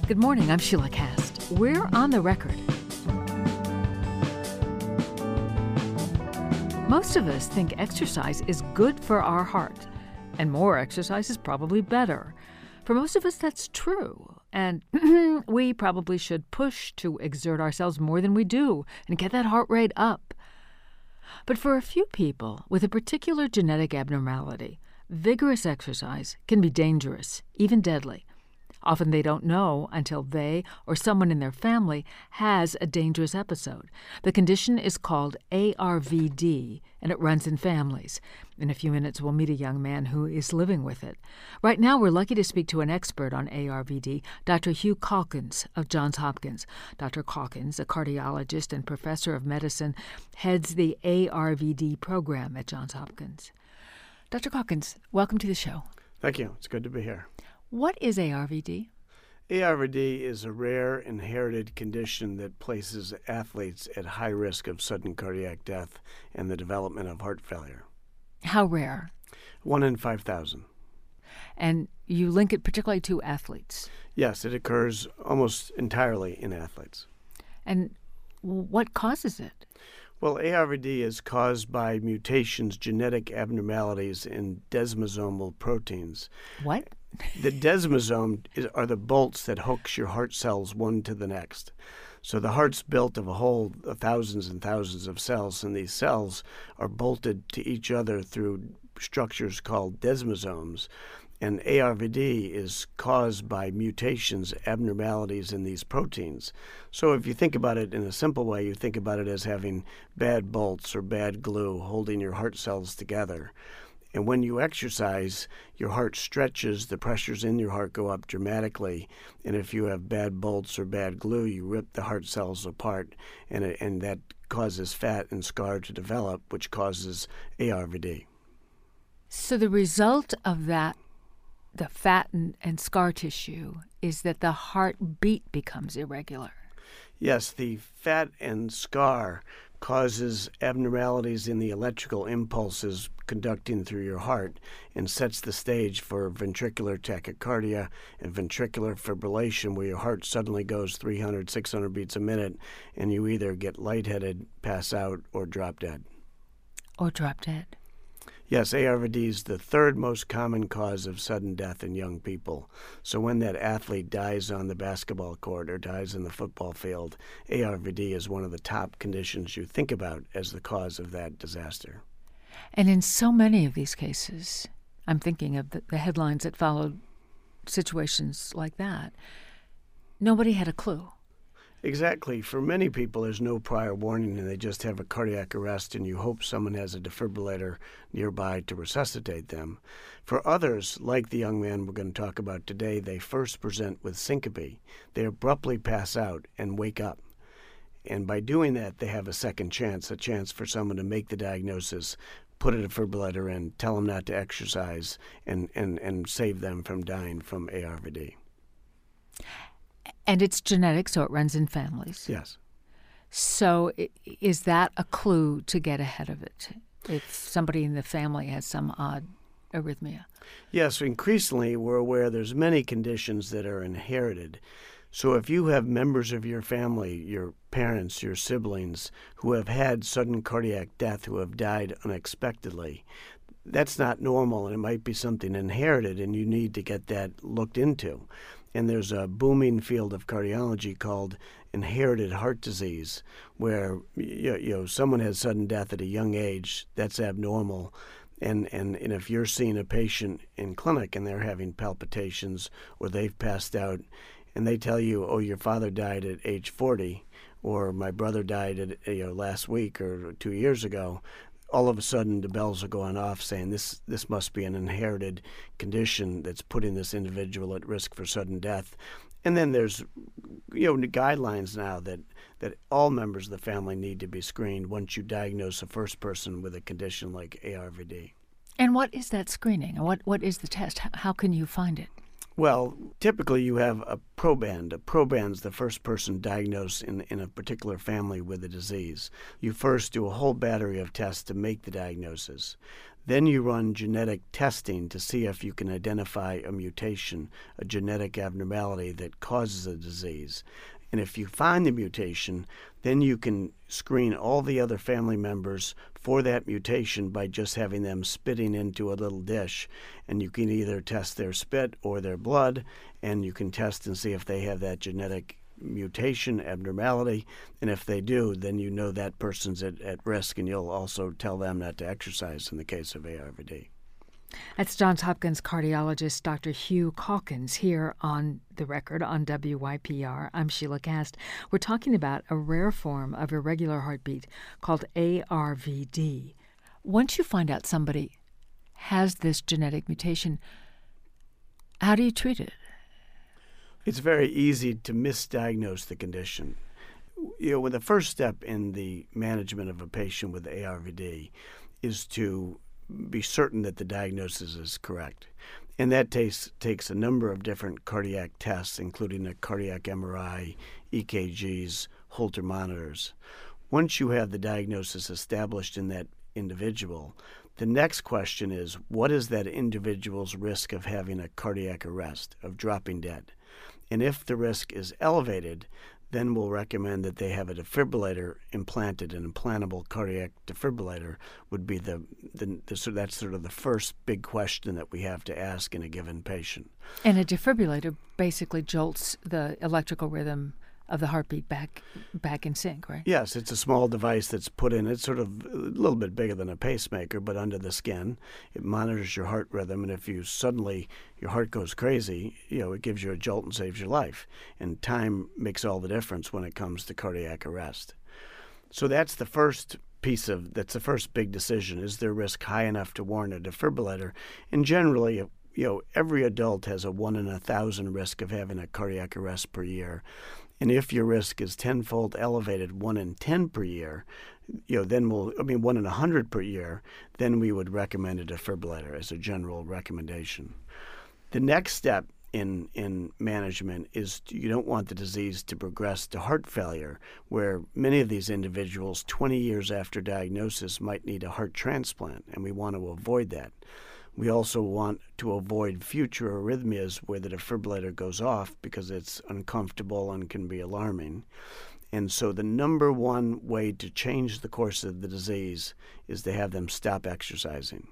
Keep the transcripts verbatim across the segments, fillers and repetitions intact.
Good morning, I'm Sheila Cast. We're on the record. Most of us think exercise is good for our heart, and more exercise is probably better. For most of us, that's true, and we probably should push to exert ourselves more than we do and get that heart rate up. But for a few people with a particular genetic abnormality, vigorous exercise can be dangerous, even deadly. Often they don't know until they or someone in their family has a dangerous episode. The condition is called A R V D, and it runs in families. In a few minutes, we'll meet a young man who is living with it. Right now, we're lucky to speak to an expert on A R V D, Doctor Hugh Calkins of Johns Hopkins. Doctor Calkins, a cardiologist and professor of medicine, heads the A R V D program at Johns Hopkins. Doctor Calkins, welcome to the show. Thank you. It's good to be here. What is A R V D? A R V D is a rare inherited condition that places athletes at high risk of sudden cardiac death and the development of heart failure. How rare? One in five thousand. And you link it particularly to athletes? Yes, it occurs almost entirely in athletes. And what causes it? Well, A R V D is caused by mutations, genetic abnormalities in desmosomal proteins. What? The desmosome is, are the bolts that hooks your heart cells one to the next. So the heart's built of a whole of thousands and thousands of cells, and these cells are bolted to each other through structures called desmosomes. And A R V D is caused by mutations, abnormalities in these proteins. So if you think about it in a simple way, you think about it as having bad bolts or bad glue holding your heart cells together. And when you exercise, your heart stretches, the pressures in your heart go up dramatically. And if you have bad bolts or bad glue, you rip the heart cells apart, and, it, and that causes fat and scar to develop, which causes A R V D. So the result of that, the fat and, and scar tissue, is that the heartbeat becomes irregular. Yes, the fat and scar causes abnormalities in the electrical impulses conducting through your heart and sets the stage for ventricular tachycardia and ventricular fibrillation, where your heart suddenly goes three hundred, six hundred beats a minute, and you either get lightheaded, pass out, or drop dead. Or drop dead. Yes, A R V D is the third most common cause of sudden death in young people. So when that athlete dies on the basketball court or dies in the football field, A R V D is one of the top conditions you think about as the cause of that disaster. And in so many of these cases, I'm thinking of the, the headlines that followed situations like that, nobody had a clue. Exactly. For many people, there's no prior warning, and they just have a cardiac arrest, and you hope someone has a defibrillator nearby to resuscitate them. For others, like the young man we're going to talk about today, they first present with syncope. They abruptly pass out and wake up. And by doing that, they have a second chance, a chance for someone to make the diagnosis, put a defibrillator in, tell them not to exercise, and, and, and save them from dying from A R V D. And it's genetic, so it runs in families. Yes. So is that a clue to get ahead of it, if somebody in the family has some odd arrhythmia? Yes, increasingly we're aware there's many conditions that are inherited. So if you have members of your family, your parents, your siblings, who have had sudden cardiac death, who have died unexpectedly, that's not normal, and it might be something inherited, and you need to get that looked into. And there's a booming field of cardiology called inherited heart disease, where you know someone has sudden death at a young age. That's abnormal. And, and, and if you're seeing a patient in clinic and they're having palpitations or they've passed out, and they tell you, oh, your father died at age forty, or my brother died at, you know, last week or two years ago, all of a sudden the bells are going off saying this this must be an inherited condition that's putting this individual at risk for sudden death. And then there's you know guidelines now that, that all members of the family need to be screened once you diagnose a first person with a condition like A R V D. And what is that screening? What what is the test? How can you find it? Well, typically you have a proband. A proband's the first person diagnosed in, in a particular family with a disease. You first do a whole battery of tests to make the diagnosis. Then you run genetic testing to see if you can identify a mutation, a genetic abnormality that causes a disease. And if you find the mutation, then you can screen all the other family members for that mutation by just having them spitting into a little dish. And you can either test their spit or their blood, and you can test and see if they have that genetic mutation, abnormality. And if they do, then you know that person's at, at risk, and you'll also tell them not to exercise in the case of A R V D. That's Johns Hopkins cardiologist Doctor Hugh Calkins here on The Record on W Y P R. I'm Sheila Cast. We're talking about a rare form of irregular heartbeat called A R V D. Once you find out somebody has this genetic mutation, how do you treat it? It's very easy to misdiagnose the condition. You know, well, the first step in the management of a patient with A R V D is to be certain that the diagnosis is correct. And that takes, takes a number of different cardiac tests, including a cardiac M R I, E K Gs, Holter monitors. Once you have the diagnosis established in that individual, the next question is, what is that individual's risk of having a cardiac arrest, of dropping dead? And if the risk is elevated, then we'll recommend that they have a defibrillator implanted. An implantable cardiac defibrillator would be the, the, the so that's sort of the first big question that we have to ask in a given patient. And a defibrillator basically jolts the electrical rhythm of the heartbeat back back in sync, right? Yes, it's a small device that's put in. It's sort of a little bit bigger than a pacemaker, but under the skin. It monitors your heart rhythm, and if you suddenly, your heart goes crazy, you know, it gives you a jolt and saves your life. And time makes all the difference when it comes to cardiac arrest. So that's the first piece of, that's the first big decision. Is their risk high enough to warrant a defibrillator? And generally, you know, every adult has a one in a thousand risk of having a cardiac arrest per year. And if your risk is tenfold elevated, one in ten per year, you know, then we'll, I mean, one in a hundred per year, then we would recommend a defibrillator as a general recommendation. The next step in in management is you don't want the disease to progress to heart failure, where many of these individuals, twenty years after diagnosis, might need a heart transplant, and we want to avoid that. We also want to avoid future arrhythmias where the defibrillator goes off because it's uncomfortable and can be alarming. And so the number one way to change the course of the disease is to have them stop exercising.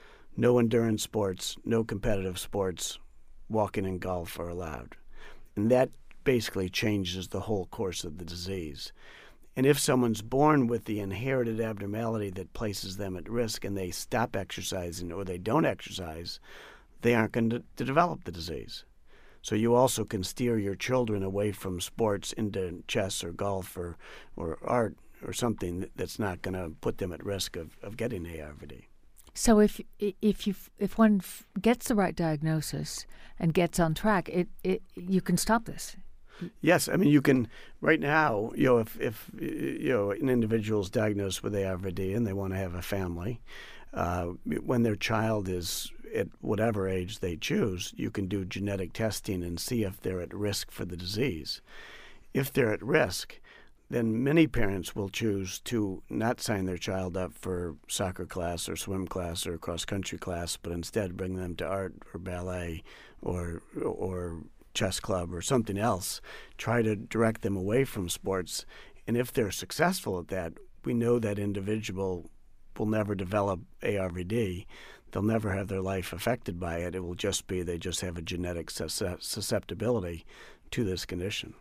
No endurance sports, no competitive sports, walking and golf are allowed. And that basically changes the whole course of the disease. And if someone's born with the inherited abnormality that places them at risk and they stop exercising or they don't exercise, they aren't going to, to develop the disease. So you also can steer your children away from sports into chess or golf or, or art or something that's not going to put them at risk of, of getting A R V D. So if if you if one gets the right diagnosis and gets on track, it, it you can stop this. Yes, I mean, you can, right now, you know, if, if you know, an individual is diagnosed with A R V D and they want to have a family, uh, when their child is at whatever age they choose, you can do genetic testing and see if they're at risk for the disease. If they're at risk, then many parents will choose to not sign their child up for soccer class or swim class or cross-country class, but instead bring them to art or ballet or or chess club or something else, try to direct them away from sports. And if they're successful at that, we know that individual will never develop A R V D. They'll never have their life affected by it. It will just be they just have a genetic susceptibility to this condition.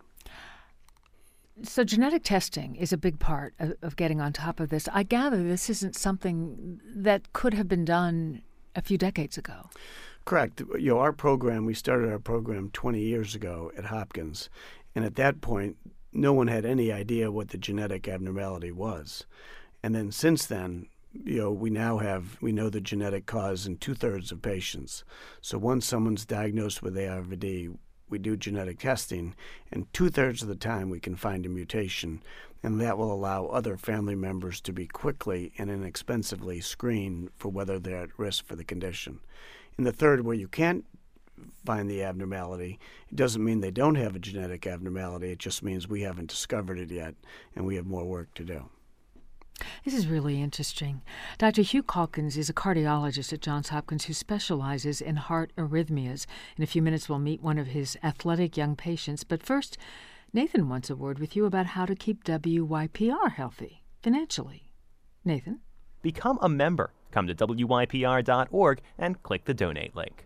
So genetic testing is a big part of, of getting on top of this. I gather this isn't something that could have been done a few decades ago. Correct. You know, our program, we started our program twenty years ago at Hopkins, and at that point, no one had any idea what the genetic abnormality was. And then since then, you know, we now have, we know the genetic cause in two-thirds of patients. So once someone's diagnosed with A R V D, we do genetic testing, and two-thirds of the time we can find a mutation, and that will allow other family members to be quickly and inexpensively screened for whether they're at risk for the condition. In the third, where you can't find the abnormality. It doesn't mean they don't have a genetic abnormality. It just means we haven't discovered it yet, and we have more work to do. This is really interesting. Doctor Hugh Calkins is a cardiologist at Johns Hopkins who specializes in heart arrhythmias. In a few minutes, we'll meet one of his athletic young patients. But first, Nathan wants a word with you about how to keep W Y P R healthy financially. Nathan? Become a member. Come to W Y P R dot org and click the donate link.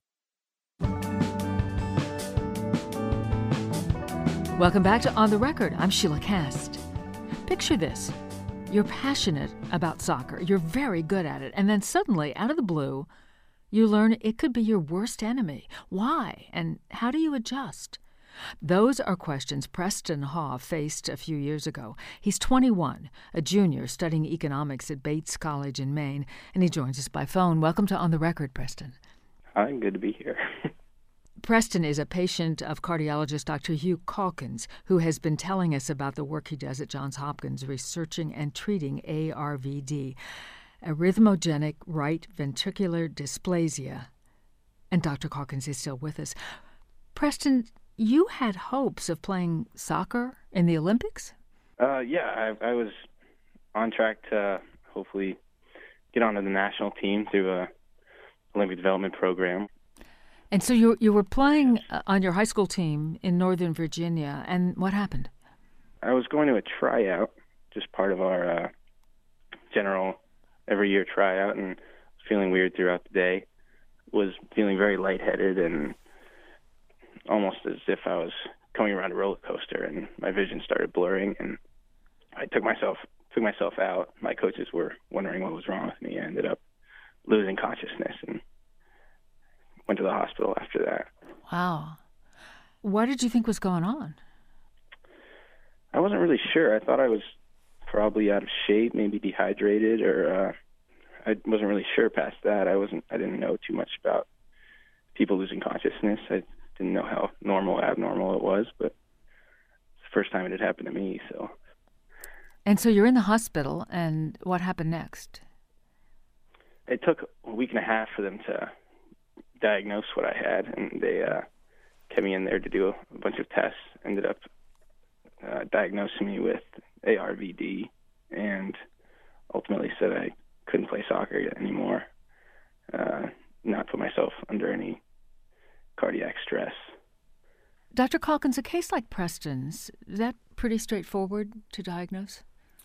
Welcome back to On the Record. I'm Sheila Cast. Picture this. You're passionate about soccer. You're very good at it. And then suddenly, out of the blue, you learn it could be your worst enemy. Why? And how do you adjust? Those are questions Preston Haw faced a few years ago. He's twenty-one, a junior studying economics at Bates College in Maine, and he joins us by phone. Welcome to On the Record, Preston. Hi, good to be here. Preston is a patient of cardiologist Doctor Hugh Calkins, who has been telling us about the work he does at Johns Hopkins researching and treating A R V D, arrhythmogenic right ventricular dysplasia. And Doctor Calkins is still with us. Preston, you had hopes of playing soccer in the Olympics? Uh, yeah, I, I was on track to hopefully get onto the national team through a Olympic development program. And so you you were playing uh, on your high school team in Northern Virginia, and what happened? I was going to a tryout, just part of our uh, general every year tryout, and feeling weird throughout the day. Was feeling very lightheaded and almost as if I was coming around a roller coaster, and my vision started blurring, and I took myself took myself out. My coaches were wondering what was wrong with me. I ended up losing consciousness and went to the hospital after that. Wow. What did you think was going on? I wasn't really sure. I thought I was probably out of shape, maybe dehydrated, or uh, I wasn't really sure past that. I wasn't. I didn't know too much about people losing consciousness. I didn't know how normal, abnormal it was, but it's the first time it had happened to me. So. And so you're in the hospital, and what happened next? It took a week and a half for them to diagnose what I had, and they uh, kept me in there to do a, a bunch of tests. Ended up uh, diagnosing me with A R V D, and ultimately said I couldn't play soccer anymore, uh, not put myself under any cardiac stress. Doctor Calkins, a case like Preston's, is that pretty straightforward to diagnose?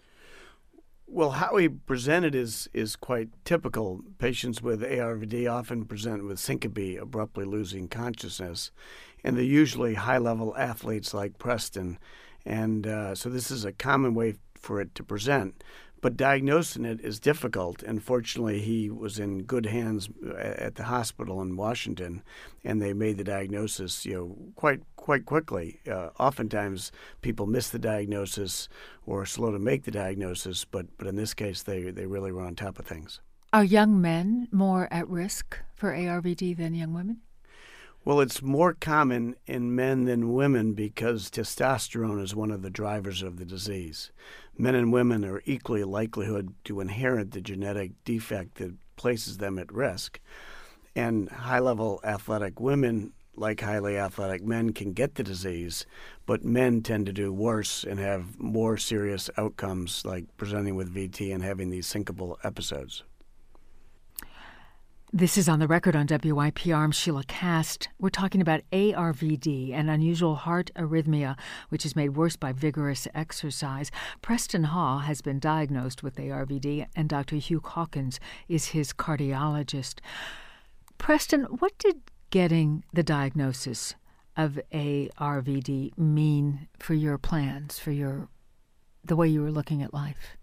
Well, how he presented is is quite typical. Patients with A R V D often present with syncope, abruptly losing consciousness, and they're usually high-level athletes like Preston. And uh, so this is a common way for it to present. But diagnosing it is difficult, and fortunately he was in good hands at the hospital in Washington, and they made the diagnosis, you know, quite quite quickly. Uh, oftentimes people miss the diagnosis or are slow to make the diagnosis, but, but in this case they, they really were on top of things. Are young men more at risk for A R V D than young women? Well, it's more common in men than women because testosterone is one of the drivers of the disease. Men and women are equally likelihood to inherit the genetic defect that places them at risk. And high-level athletic women, like highly athletic men, can get the disease, but men tend to do worse and have more serious outcomes, like presenting with V T and having these syncopal episodes. This is On the Record on W Y P R. I'm Sheila Cast. We're talking about A R V D, an unusual heart arrhythmia, which is made worse by vigorous exercise. Preston Haw has been diagnosed with A R V D, and Doctor Hugh Calkins is his cardiologist. Preston, what did getting the diagnosis of A R V D mean for your plans, for your the way you were looking at life?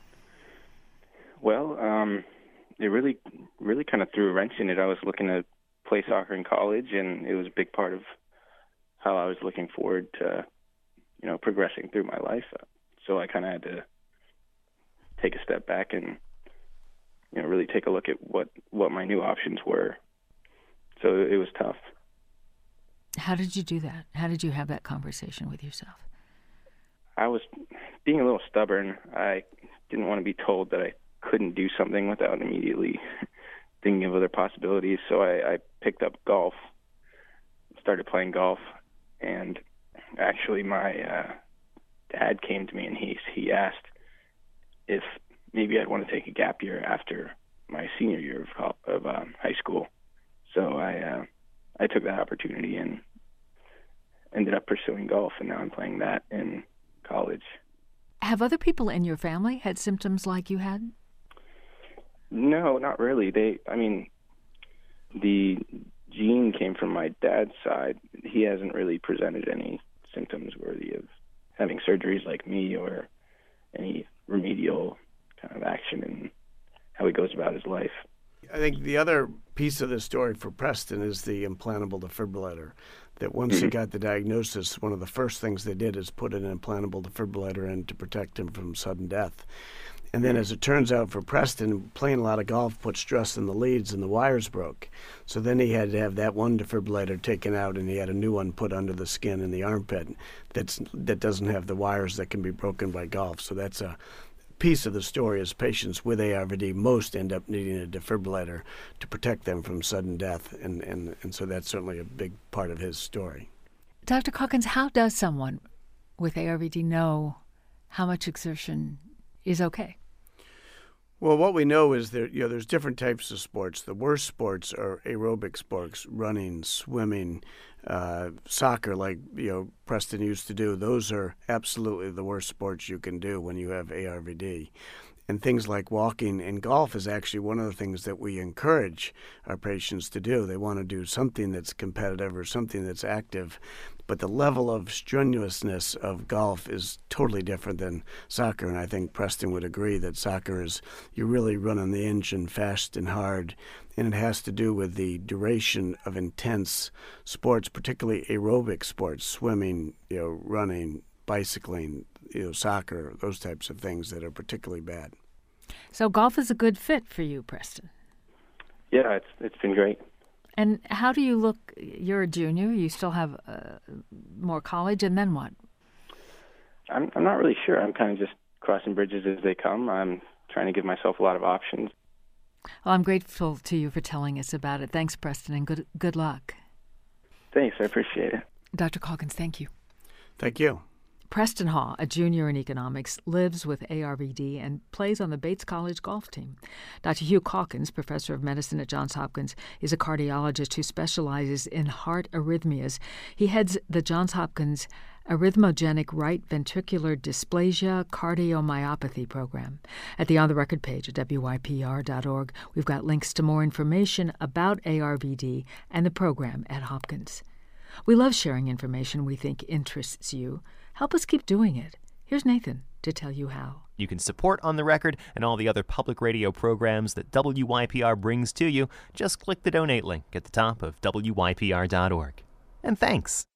Well, um... it really, really kind of threw a wrench in it. I was looking to play soccer in college, and it was a big part of how I was looking forward to, you know, progressing through my life. So I kind of had to take a step back and, you know, really take a look at what, what my new options were. So it was tough. How did you do that? How did you have that conversation with yourself? I was being a little stubborn. I didn't want to be told that I couldn't do something without immediately thinking of other possibilities. So I, I picked up golf started playing golf, and actually my uh, dad came to me and he he asked if maybe I'd want to take a gap year after my senior year of, col- of um, high school. So I uh, I took that opportunity and ended up pursuing golf, and now I'm playing that in college. Have other people in your family had symptoms like you had? No, not really. They, I mean, the gene came from my dad's side. He hasn't really presented any symptoms worthy of having surgeries like me or any remedial kind of action in how he goes about his life. I think the other piece of the story for Preston is the implantable defibrillator. That once he got the diagnosis, one of the first things they did is put an implantable defibrillator in to protect him from sudden death. And then, as it turns out for Preston, playing a lot of golf put stress in the leads and the wires broke. So then he had to have that one defibrillator taken out, and he had a new one put under the skin in the armpit that's, that doesn't have the wires that can be broken by golf. So that's a piece of the story is patients with A R V D most end up needing a defibrillator to protect them from sudden death, and, and, and so that's certainly a big part of his story. Doctor Calkins, how does someone with A R V D know how much exertion is okay? Well, what we know is that you know there's different types of sports. The worst sports are aerobic sports, running, swimming, uh, soccer, like you know Preston used to do. Those are absolutely the worst sports you can do when you have A R V D. And things like walking and golf is actually one of the things that we encourage our patients to do. They want to do something that's competitive or something that's active, but the level of strenuousness of golf is totally different than soccer. And I think Preston would agree that soccer is, you really run on the engine fast and hard, and it has to do with the duration of intense sports, particularly aerobic sports, swimming, you know, running, bicycling, you know, soccer, those types of things that are particularly bad. So golf is a good fit for you, Preston. Yeah, it's it's been great. And how do you look? You're a junior. You still have uh, more college, and then what? I'm I'm not really sure. I'm kind of just crossing bridges as they come. I'm trying to give myself a lot of options. Well, I'm grateful to you for telling us about it. Thanks, Preston, and good good luck. Thanks, I appreciate it. Doctor Calkins, thank you. Thank you. Preston Haw, a junior in economics, lives with A R V D and plays on the Bates College golf team. Doctor Hugh Calkins, professor of medicine at Johns Hopkins, is a cardiologist who specializes in heart arrhythmias. He heads the Johns Hopkins Arrhythmogenic Right Ventricular Dysplasia Cardiomyopathy program. At the On the Record page at W Y P R dot org, we've got links to more information about A R V D and the program at Hopkins. We love sharing information we think interests you. Help us keep doing it. Here's Nathan to tell you how. You can support On the Record and all the other public radio programs that W Y P R brings to you. Just click the donate link at the top of W Y P R dot org. And thanks.